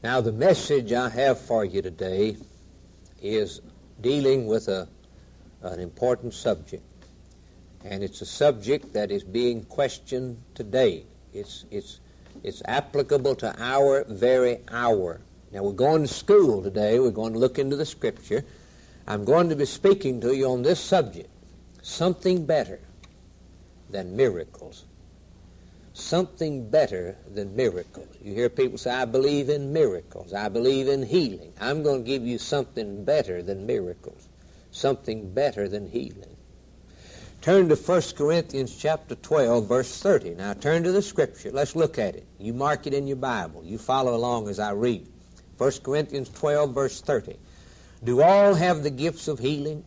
Now, the message I have for you today is dealing with an important subject. And it's a subject that is being questioned today. It's applicable to our very hour. Now, we're going to school today. We're going to look into the Scripture. I'm going to be speaking to you on this subject, something better than miracles. Something better than miracles. You hear people say, I believe in miracles. I believe in healing. I'm going to give you something better than miracles. Something better than healing. Turn to 1 Corinthians chapter 12, verse 30. Now turn to the Scripture. Let's look at it. You mark it in your Bible. You follow along as I read. 1 Corinthians 12, verse 30. Do all have the gifts of healing?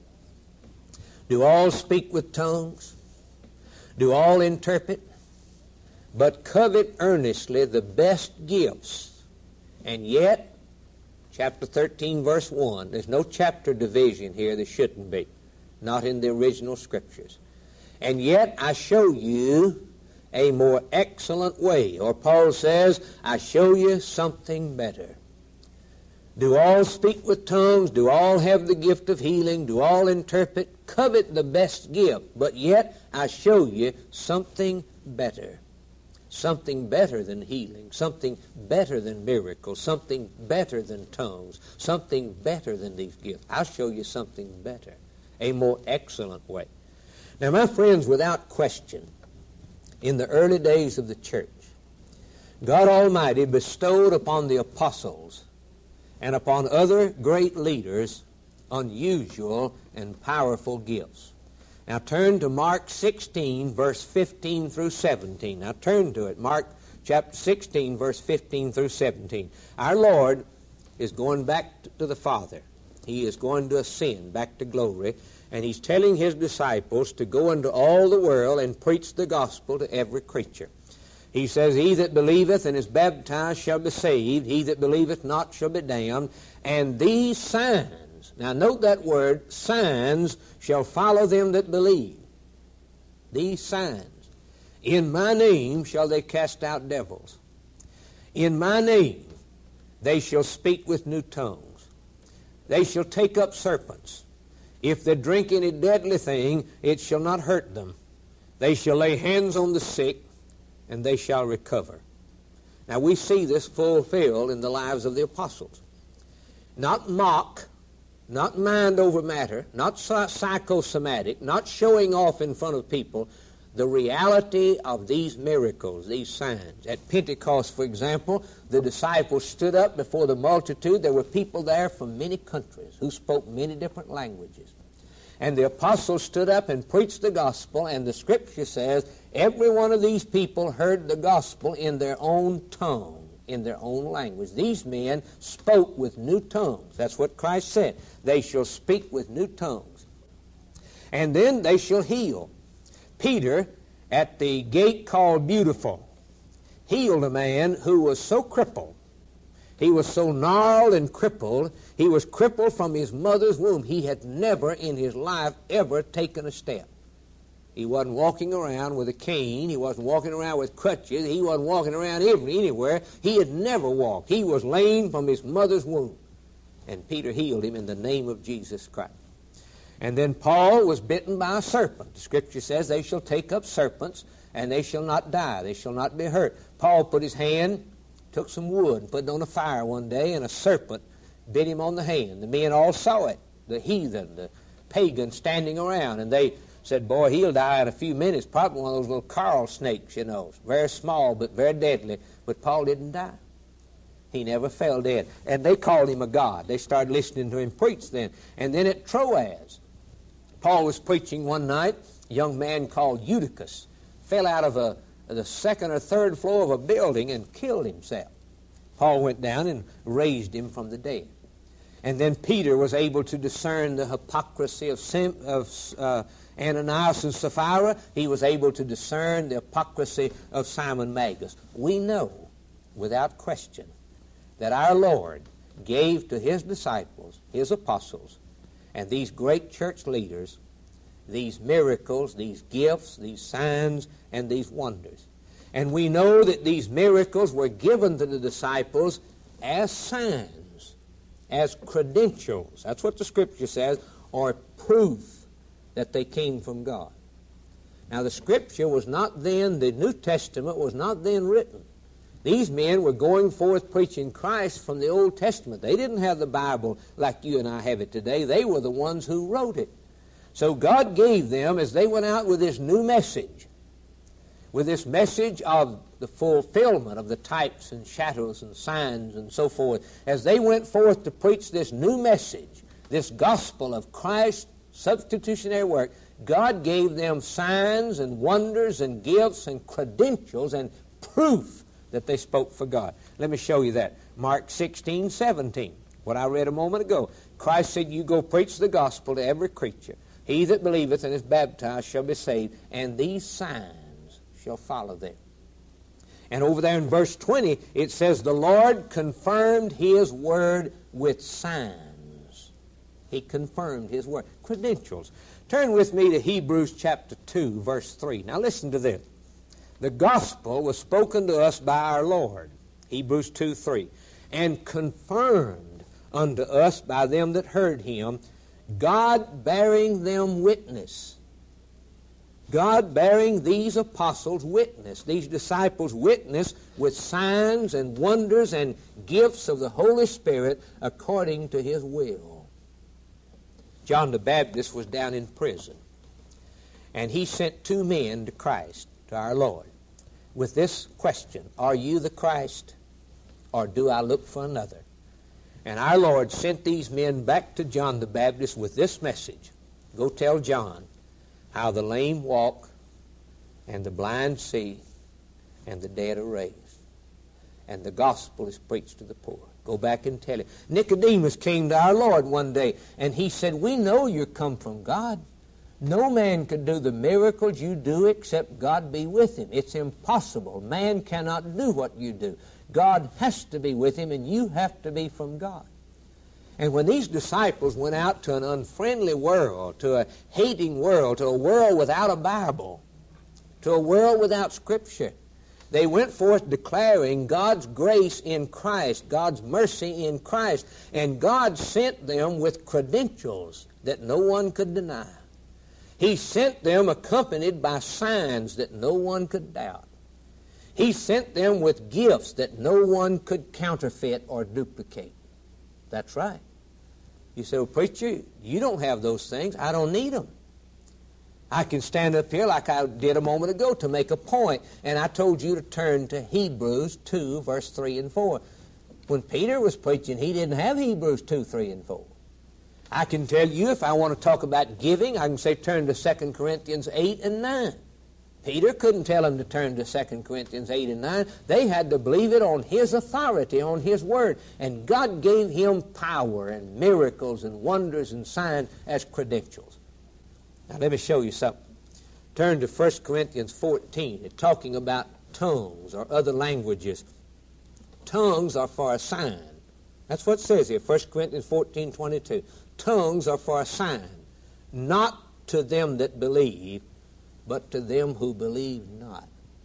Do all speak with tongues? Do all interpret? But covet earnestly the best gifts. And yet, chapter 13, verse 1, there's no chapter division here. There shouldn't be. Not in the original Scriptures. And yet I show you a more excellent way. Or Paul says, I show you something better. Do all speak with tongues? Do all have the gift of healing? Do all interpret? Covet the best gift. But yet I show you something better. Something better than healing. Something better than miracles. Something better than tongues. Something better than these gifts. I'll show you something better. A more excellent way. Now, my friends, without question, in the early days of the church, God Almighty bestowed upon the apostles and upon other great leaders unusual and powerful gifts. Now turn to Mark 16, verse 15 through 17. Now turn to it. Mark chapter 16, verse 15 through 17. Our Lord is going back to the Father. He is going to ascend back to glory. And He's telling His disciples to go into all the world and preach the gospel to every creature. He says, He that believeth and is baptized shall be saved. He that believeth not shall be damned. And these signs, now note that word, signs shall follow them that believe. These signs. In my name shall they cast out devils. In my name they shall speak with new tongues. They shall take up serpents. If they drink any deadly thing, it shall not hurt them. They shall lay hands on the sick, and they shall recover. Now we see this fulfilled in the lives of the apostles. Not mock, not mind over matter, not psychosomatic, not showing off in front of people, the reality of these miracles, these signs. At Pentecost, for example, the disciples stood up before the multitude. There were people there from many countries who spoke many different languages. And the apostles stood up and preached the gospel, and the Scripture says every one of these people heard the gospel in their own tongue, in their own language. These men spoke with new tongues. That's what Christ said. They shall speak with new tongues. And then they shall heal. Peter, at the gate called Beautiful, healed a man who was so crippled. He was so gnarled and crippled. He was crippled from his mother's womb. He had never in his life ever taken a step. He wasn't walking around with a cane. He wasn't walking around with crutches. He wasn't walking around anywhere. He had never walked. He was lame from his mother's womb. And Peter healed him in the name of Jesus Christ. And then Paul was bitten by a serpent. The Scripture says they shall take up serpents and they shall not die. They shall not be hurt. Paul put his hand, took some wood and put it on a fire one day, and a serpent bit him on the hand. The men all saw it, the heathen, the pagans standing around, and they said, boy, he'll die in a few minutes. Probably one of those little coral snakes, you know, very small but very deadly. But Paul didn't die. He never fell dead. And they called him a god. They started listening to him preach then. And then at Troas, Paul was preaching one night. A young man called Eutychus fell out of the second or third floor of a building and killed himself. Paul went down and raised him from the dead. And then Peter was able to discern the hypocrisy of Ananias and Sapphira. He was able to discern the hypocrisy of Simon Magus. We know, without question, that our Lord gave to His disciples, His apostles, and these great church leaders, these miracles, these gifts, these signs, and these wonders. And we know that these miracles were given to the disciples as signs, as credentials. That's what the Scripture says, or proof that they came from God. Now, the Scripture was not then, the New Testament was not then written. These men were going forth preaching Christ from the Old Testament. They didn't have the Bible like you and I have it today. They were the ones who wrote it. So God gave them, as they went out with this new message, with this message of the fulfillment of the types and shadows and signs and so forth, as they went forth to preach this new message, this gospel of Christ's substitutionary work, God gave them signs and wonders and gifts and credentials and proof that they spoke for God. Let me show you that. Mark 16:17, what I read a moment ago. Christ said, you go preach the gospel to every creature. He that believeth and is baptized shall be saved, and these signs shall follow them. And over there in verse 20, it says, the Lord confirmed His word with signs. He confirmed His word. Credentials. Turn with me to Hebrews chapter 2, verse 3. Now listen to this. The gospel was spoken to us by our Lord, Hebrews 2:3, and confirmed unto us by them that heard Him, God bearing them witness. God bearing these apostles witness, these disciples witness with signs and wonders and gifts of the Holy Spirit according to His will. John the Baptist was down in prison, and he sent two men to Christ, to our Lord, with this question, are you the Christ, or do I look for another? And our Lord sent these men back to John the Baptist with this message. Go tell John how the lame walk, and the blind see, and the dead are raised. And the gospel is preached to the poor. Go back and tell him. Nicodemus came to our Lord one day, and he said, we know you come from God. No man could do the miracles you do except God be with him. It's impossible. Man cannot do what you do. God has to be with him, and you have to be from God. And when these disciples went out to an unfriendly world, to a hating world, to a world without a Bible, to a world without Scripture, they went forth declaring God's grace in Christ, God's mercy in Christ, and God sent them with credentials that no one could deny. He sent them accompanied by signs that no one could doubt. He sent them with gifts that no one could counterfeit or duplicate. That's right. You say, well, preacher, you don't have those things. I don't need them. I can stand up here like I did a moment ago to make a point, and I told you to turn to Hebrews 2, verse 3 and 4. When Peter was preaching, he didn't have Hebrews 2, 3 and 4. I can tell you, if I want to talk about giving, I can say turn to 2 Corinthians 8 and 9. Peter couldn't tell them to turn to 2 Corinthians 8 and 9. They had to believe it on his authority, on his word. And God gave him power and miracles and wonders and signs as credentials. Now let me show you something. Turn to 1 Corinthians 14. It's talking about tongues or other languages. Tongues are for a sign. That's what it says here, 1 Corinthians 14:22. Tongues are for a sign, not to them that believe, but to them who believe not.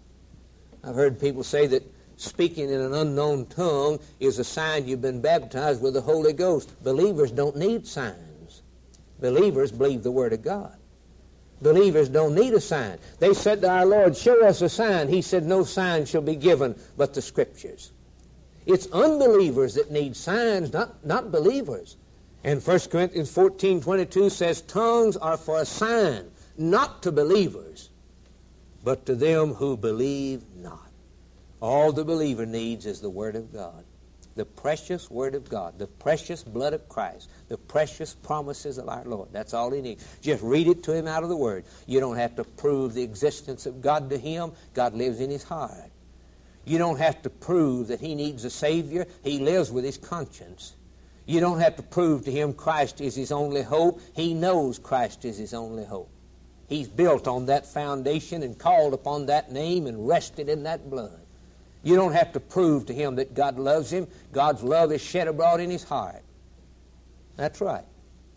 I've heard people say that speaking in an unknown tongue is a sign you've been baptized with the Holy Ghost. Believers don't need signs. Believers believe the Word of God. Believers don't need a sign. They said to our Lord, show us a sign. He said, no sign shall be given but the Scriptures. It's unbelievers that need signs, not believers. And 1 Corinthians 14:22 says, tongues are for a sign, not to believers, but to them who believe not. All the believer needs is the Word of God, the precious Word of God, the precious blood of Christ, the precious promises of our Lord. That's all he needs. Just read it to him out of the Word. You don't have to prove the existence of God to him. God lives in his heart. You don't have to prove that he needs a Savior. He lives with his conscience. You don't have to prove to him Christ is his only hope. He knows Christ is his only hope. He's built on that foundation and called upon that name and rested in that blood. You don't have to prove to him that God loves him. God's love is shed abroad in his heart. That's right.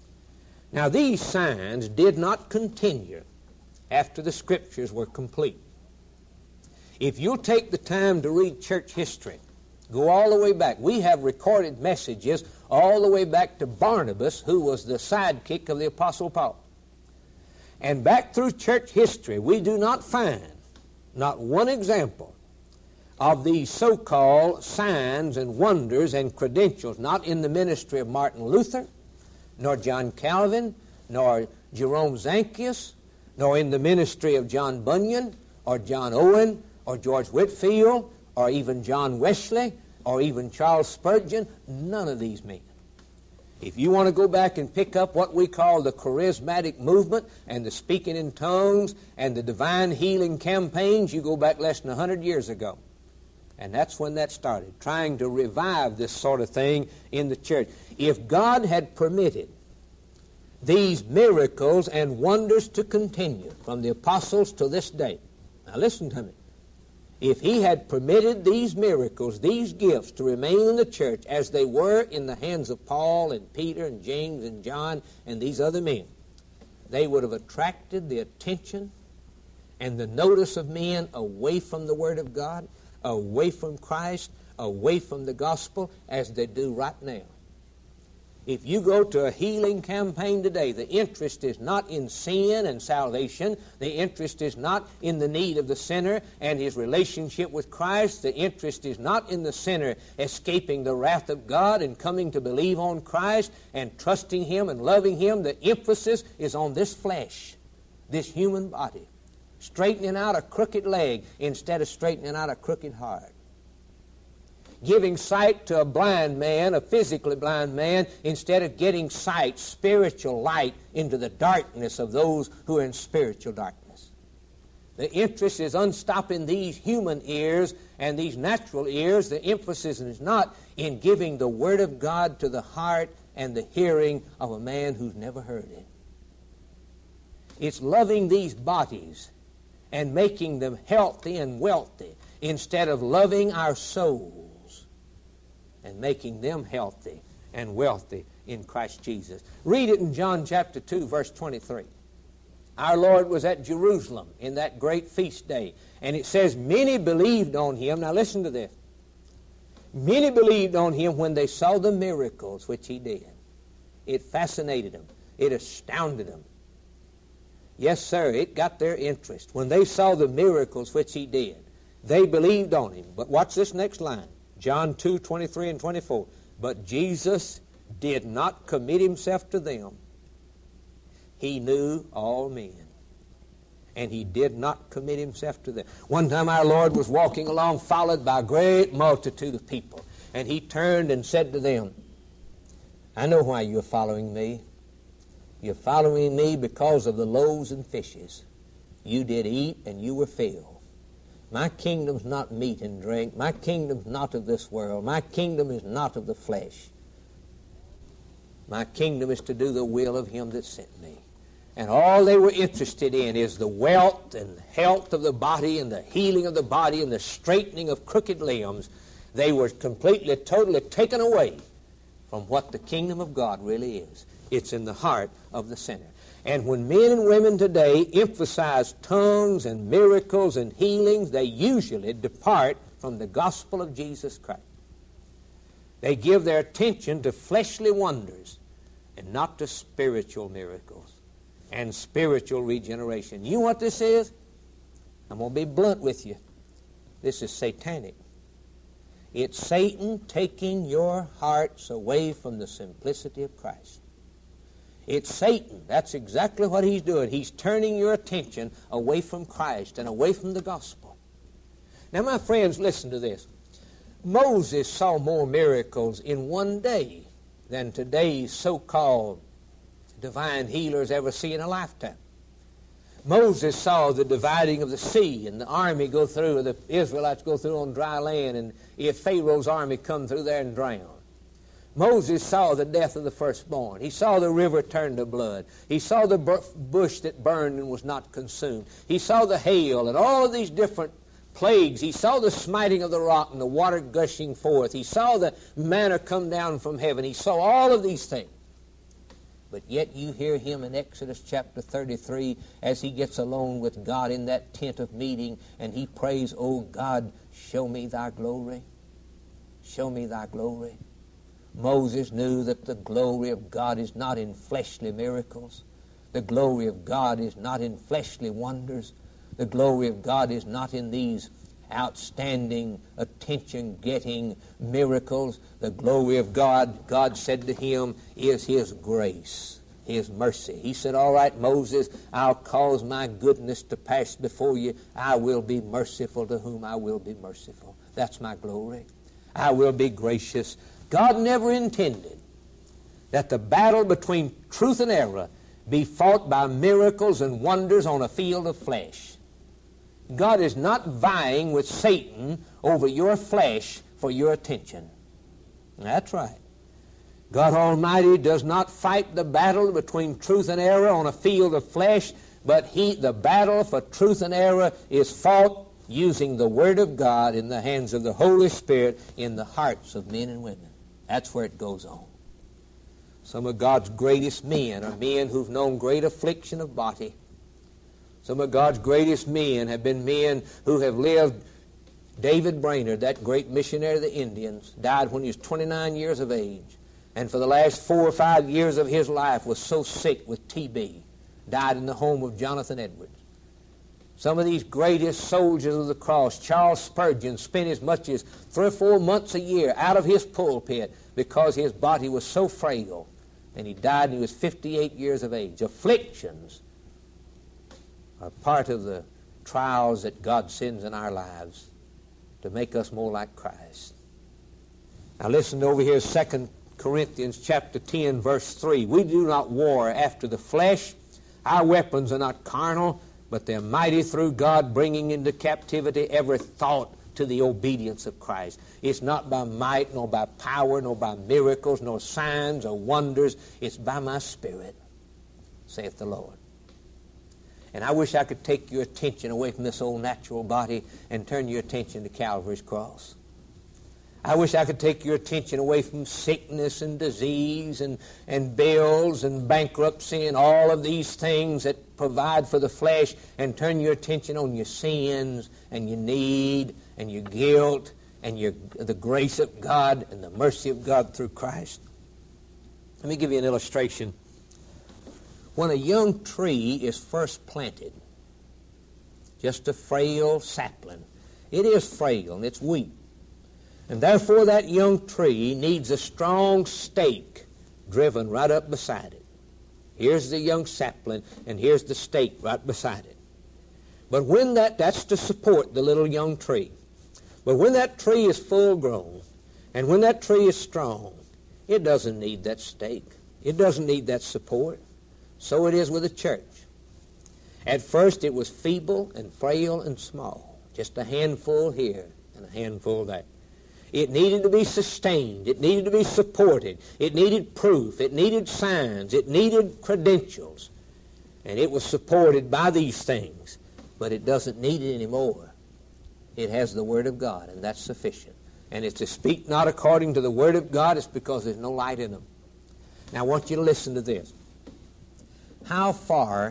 Now, these signs did not continue after the Scriptures were complete. If you'll take the time to read church history, Go all the way back. We have recorded messages all the way back to Barnabas, who was the sidekick of the Apostle Paul. And back through church history, we do not find not one example of these so-called signs and wonders and credentials, not in the ministry of Martin Luther, nor John Calvin, nor Jerome Zanchius, nor in the ministry of John Bunyan, or John Owen, or George Whitefield, or even John Wesley, or even Charles Spurgeon. None of these men. If you want to go back and pick up what we call the charismatic movement and the speaking in tongues and the divine healing campaigns, you go back less than 100 years ago. And that's when that started, trying to revive this sort of thing in the church. If God had permitted these miracles and wonders to continue from the apostles to this day, now listen to me, if He had permitted these miracles, these gifts to remain in the church as they were in the hands of Paul and Peter and James and John and these other men, they would have attracted the attention and the notice of men away from the Word of God, away from Christ, away from the gospel, as they do right now. If you go to a healing campaign today, the interest is not in sin and salvation. The interest is not in the need of the sinner and his relationship with Christ. The interest is not in the sinner escaping the wrath of God and coming to believe on Christ and trusting Him and loving Him. The emphasis is on this flesh, this human body, straightening out a crooked leg instead of straightening out a crooked heart. Giving sight to a blind man, a physically blind man, instead of getting sight, spiritual light, into the darkness of those who are in spiritual darkness. The interest is unstopping these human ears and these natural ears. The emphasis is not in giving the Word of God to the heart and the hearing of a man who's never heard it. It's loving these bodies and making them healthy and wealthy instead of loving our souls and making them healthy and wealthy in Christ Jesus. Read it in John chapter 2, verse 23. Our Lord was at Jerusalem in that great feast day, and it says many believed on Him. Now listen to this. Many believed on Him when they saw the miracles which He did. It fascinated them. It astounded them. Yes, sir, it got their interest. When they saw the miracles which He did, they believed on Him. But watch this next line. John 2, 23 and 24. But Jesus did not commit Himself to them. He knew all men. And He did not commit Himself to them. One time our Lord was walking along followed by a great multitude of people. And He turned and said to them, I know why you're following me. You're following me because of the loaves and fishes. You did eat and you were filled. My kingdom's not meat and drink. My kingdom's not of this world. My kingdom is not of the flesh. My kingdom is to do the will of Him that sent me. And all they were interested in is the wealth and health of the body and the healing of the body and the straightening of crooked limbs. They were completely, totally taken away from what the kingdom of God really is. It's in the heart of the sinner. And when men and women today emphasize tongues and miracles and healings, they usually depart from the gospel of Jesus Christ. They give their attention to fleshly wonders and not to spiritual miracles and spiritual regeneration. You know what this is? I'm going to be blunt with you. This is satanic. It's Satan taking your hearts away from the simplicity of Christ. It's Satan. That's exactly what he's doing. He's turning your attention away from Christ and away from the gospel. Now, my friends, listen to this. Moses saw more miracles in one day than today's so-called divine healers ever see in a lifetime. Moses saw the dividing of the sea and the army go through, the Israelites go through on dry land, and if Pharaoh's army come through there and drown. Moses saw the death of the firstborn. He saw the river turn to blood. He saw the bush that burned and was not consumed. He saw the hail and all of these different plagues. He saw the smiting of the rock and the water gushing forth. He saw the manna come down from heaven. He saw all of these things. But yet you hear him in Exodus chapter 33 as he gets alone with God in that tent of meeting and he prays, "Oh God, show me thy glory. Show me thy glory. Moses knew that the glory of God is not in fleshly miracles. The glory of God is not in fleshly wonders. The glory of God is not in these outstanding, attention-getting miracles. The glory of God, God said to him, is His grace, His mercy. He said, all right, Moses, I'll cause my goodness to pass before you. I will be merciful to whom I will be merciful. That's my glory. I will be gracious. God never intended that the battle between truth and error be fought by miracles and wonders on a field of flesh. God is not vying with Satan over your flesh for your attention. That's right. God Almighty does not fight the battle between truth and error on a field of flesh, but the battle for truth and error is fought using the Word of God in the hands of the Holy Spirit in the hearts of men and women. That's where it goes on. Some of God's greatest men are men who've known great affliction of body. Some of God's greatest men have been men who have lived. David Brainerd, that great missionary of the Indians, died when he was 29 years of age. And for the last 4 or 5 years of his life was so sick with TB. Died in the home of Jonathan Edwards. Some of these greatest soldiers of the cross, Charles Spurgeon, spent as much as 3 or 4 months a year out of his pulpit because his body was so frail. And he died when he was 58 years of age. Afflictions are part of the trials that God sends in our lives to make us more like Christ. Now listen over here, 2 Corinthians chapter 10, verse 3. We do not war after the flesh. Our weapons are not carnal, but they're mighty through God, bringing into captivity every thought to the obedience of Christ. It's not by might, nor by power, nor by miracles, nor signs or wonders. It's by my Spirit, saith the Lord. And I wish I could take your attention away from this old natural body and turn your attention to Calvary's cross. I wish I could take your attention away from sickness and disease and bills and bankruptcy and all of these things that provide for the flesh and turn your attention on your sins and your need and your guilt and the grace of God and the mercy of God through Christ. Let me give you an illustration. When a young tree is first planted, just a frail sapling, it is frail and it's weak. And therefore that young tree needs a strong stake driven right up beside it. Here's the young sapling, and here's the stake right beside it. But when that's to support the little young tree. But when that tree is full grown, and when that tree is strong, it doesn't need that stake. It doesn't need that support. So it is with the church. At first it was feeble and frail and small, just a handful here and a handful there. It needed to be sustained. It needed to be supported. It needed proof. It needed signs. It needed credentials. And it was supported by these things. But it doesn't need it anymore. It has the Word of God, and that's sufficient. And it's to speak not according to the Word of God. It's because there's no light in them. Now I want you to listen to this. How far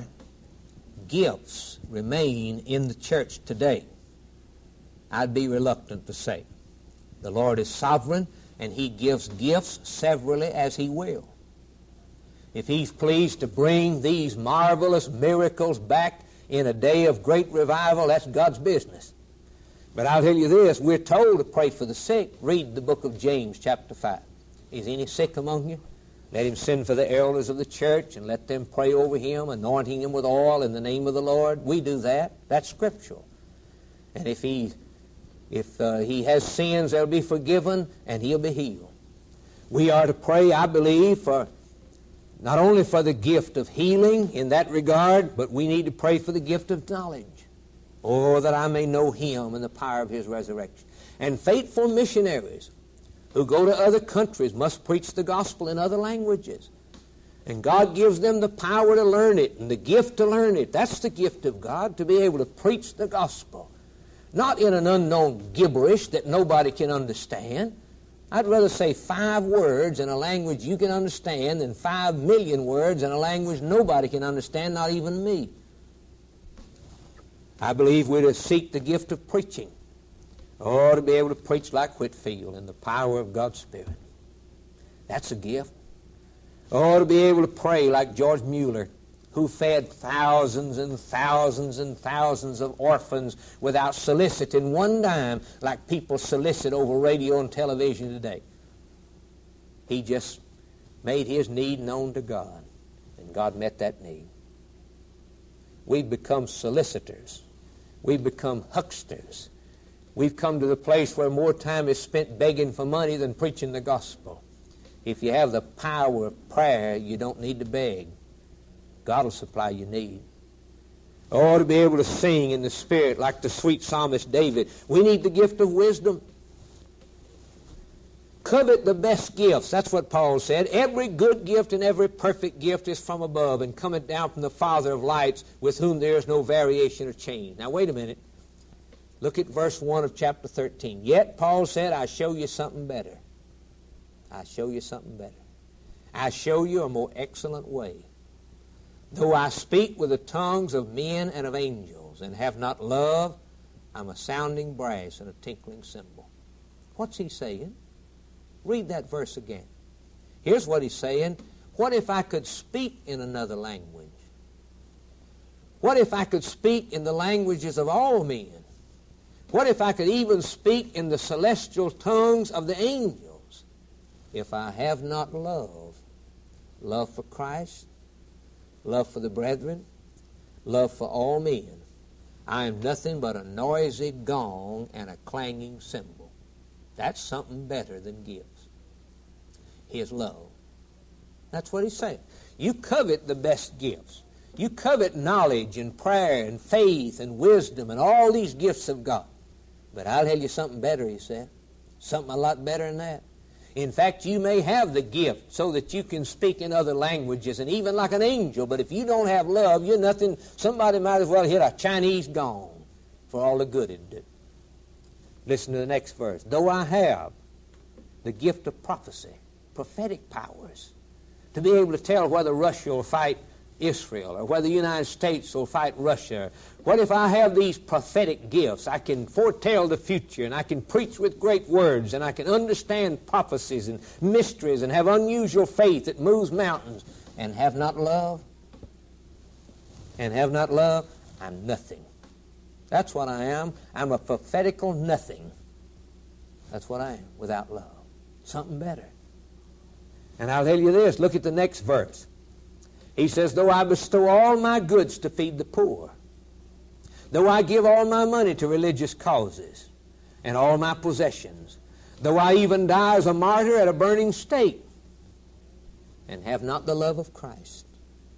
gifts remain in the church today, I'd be reluctant to say. The Lord is sovereign, and He gives gifts severally as He will. If He's pleased to bring these marvelous miracles back in a day of great revival, that's God's business. But I'll tell you this, we're told to pray for the sick. Read the book of James, chapter 5. Is any sick among you? Let him send for the elders of the church and let them pray over him, anointing him with oil in the name of the Lord. We do that. That's scriptural. And if he has sins, they'll be forgiven and he'll be healed. We are to pray, I believe, for not only for the gift of healing in that regard, but we need to pray for the gift of knowledge. Oh, that I may know Him and the power of His resurrection. And faithful missionaries who go to other countries must preach the gospel in other languages. And God gives them the power to learn it and the gift to learn it. That's the gift of God, to be able to preach the gospel. Not in an unknown gibberish that nobody can understand. I'd rather say 5 words in a language you can understand than 5 million words in a language nobody can understand, not even me. I believe we're to seek the gift of preaching. Oh, to be able to preach like Whitfield in the power of God's Spirit. That's a gift. Oh, to be able to pray like George Mueller, who fed thousands and thousands and thousands of orphans without soliciting one dime like people solicit over radio and television today. He just made his need known to God, and God met that need. We've become solicitors. We've become hucksters. We've come to the place where more time is spent begging for money than preaching the gospel. If you have the power of prayer, you don't need to beg. God will supply your need. Or to be able to sing in the Spirit like the sweet psalmist David. We need the gift of wisdom. Covet the best gifts. That's what Paul said. Every good gift and every perfect gift is from above and cometh down from the Father of lights, with whom there is no variation or change. Now wait a minute. Look at verse 1 of chapter 13. Yet, Paul said, I show you something better. I show you something better. I show you a more excellent way. Though I speak with the tongues of men and of angels, and have not love, I'm a sounding brass and a tinkling cymbal. What's he saying? Read that verse again. Here's what he's saying. What if I could speak in another language? What if I could speak in the languages of all men? What if I could even speak in the celestial tongues of the angels? If I have not love, love for Christ, love for the brethren, love for all men, I am nothing but a noisy gong and a clanging cymbal. That's something better than gifts. His love. That's what he's saying. You covet the best gifts. You covet knowledge and prayer and faith and wisdom and all these gifts of God. But I'll tell you something better, he said. Something a lot better than that. In fact, you may have the gift so that you can speak in other languages and even like an angel, but if you don't have love, you're nothing. Somebody might as well hit a Chinese gong for all the good it did. Listen to the next verse. Though I have the gift of prophecy, prophetic powers, to be able to tell whether Russia will fight Israel or whether the United States will fight Russia. What if I have these prophetic gifts? I can foretell the future and I can preach with great words and I can understand prophecies and mysteries and have unusual faith that moves mountains and have not love? And have not love? I'm nothing. That's what I am. I'm a prophetical nothing. That's what I am without love. Something better. And I'll tell you this. Look at the next verse. He says, though I bestow all my goods to feed the poor, though I give all my money to religious causes and all my possessions, though I even die as a martyr at a burning stake, and have not the love of Christ,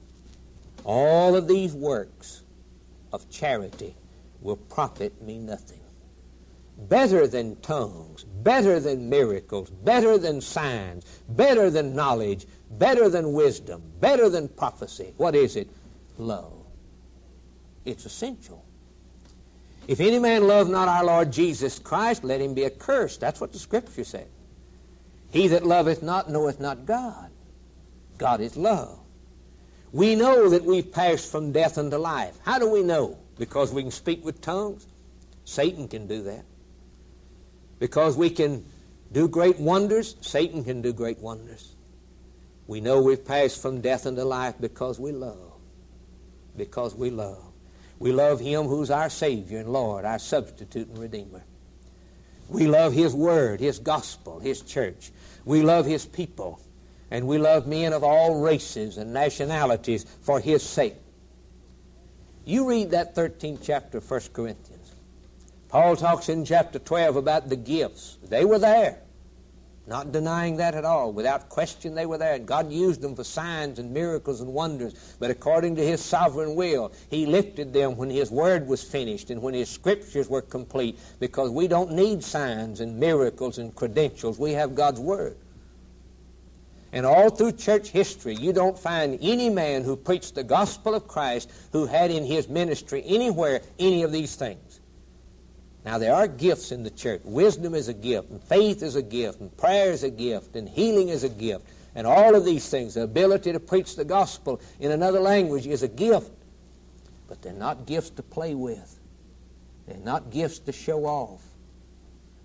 all of these works of charity will profit me nothing. Better than tongues, better than miracles, better than signs, better than knowledge, better than wisdom, better than prophecy. What is it? Love. It's essential. If any man love not our Lord Jesus Christ, let him be accursed. That's what the Scripture said. He that loveth not knoweth not God. God is love. We know that we've passed from death unto life. How do we know? Because we can speak with tongues? Satan can do that. Because we can do great wonders? Satan can do great wonders. We know we've passed from death unto life because we love. Because we love. We love Him who's our Savior and Lord, our substitute and Redeemer. We love His Word, His gospel, His church. We love His people. And we love men of all races and nationalities for His sake. You read that 13th chapter of 1 Corinthians. Paul talks in chapter 12 about the gifts. They were there. Not denying that at all. Without question, they were there. And God used them for signs and miracles and wonders. But according to His sovereign will, He lifted them when His Word was finished and when His Scriptures were complete. Because we don't need signs and miracles and credentials. We have God's Word. And all through church history, you don't find any man who preached the gospel of Christ who had in his ministry anywhere any of these things. Now, there are gifts in the church. Wisdom is a gift, and faith is a gift, and prayer is a gift, and healing is a gift. And all of these things, the ability to preach the gospel in another language is a gift. But they're not gifts to play with. They're not gifts to show off.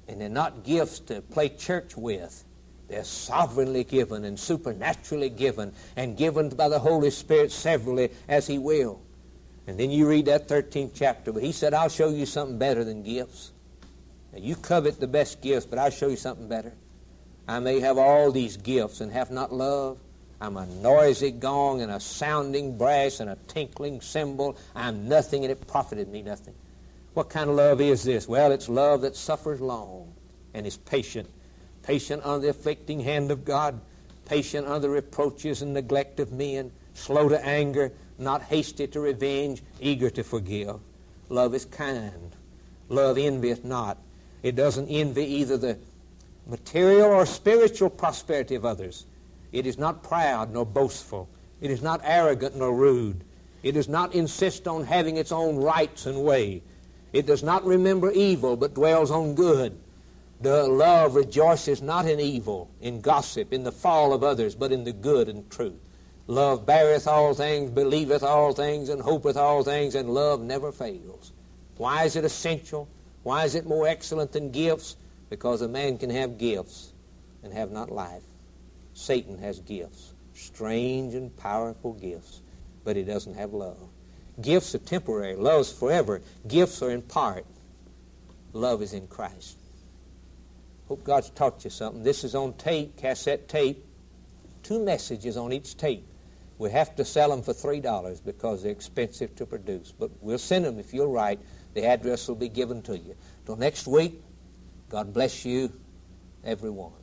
And they're not gifts to play church with. They're sovereignly given and supernaturally given and given by the Holy Spirit severally as He will. And then you read that 13th chapter. But He said, I'll show you something better than gifts. Now, you covet the best gifts, but I'll show you something better. I may have all these gifts and have not love. I'm a noisy gong and a sounding brass and a tinkling cymbal. I'm nothing, and it profited me nothing. What kind of love is this? Well, it's love that suffers long and is patient. Patient under the afflicting hand of God. Patient under the reproaches and neglect of men. Slow to anger, not hasty to revenge, eager to forgive. Love is kind. Love envieth not. It doesn't envy either the material or spiritual prosperity of others. It is not proud nor boastful. It is not arrogant nor rude. It does not insist on having its own rights and way. It does not remember evil, but dwells on good. The love rejoices not in evil, in gossip, in the fall of others, but in the good and truth. Love beareth all things, believeth all things, and hopeth all things, and love never fails. Why is it essential? Why is it more excellent than gifts? Because a man can have gifts and have not life. Satan has gifts, strange and powerful gifts, but he doesn't have love. Gifts are temporary. Love's forever. Gifts are in part. Love is in Christ. Hope God's taught you something. This is on tape, cassette tape. 2 messages on each tape. We have to sell them for $3 because they're expensive to produce. But we'll send them if you'll write. The address will be given to you. Till next week, God bless you, everyone.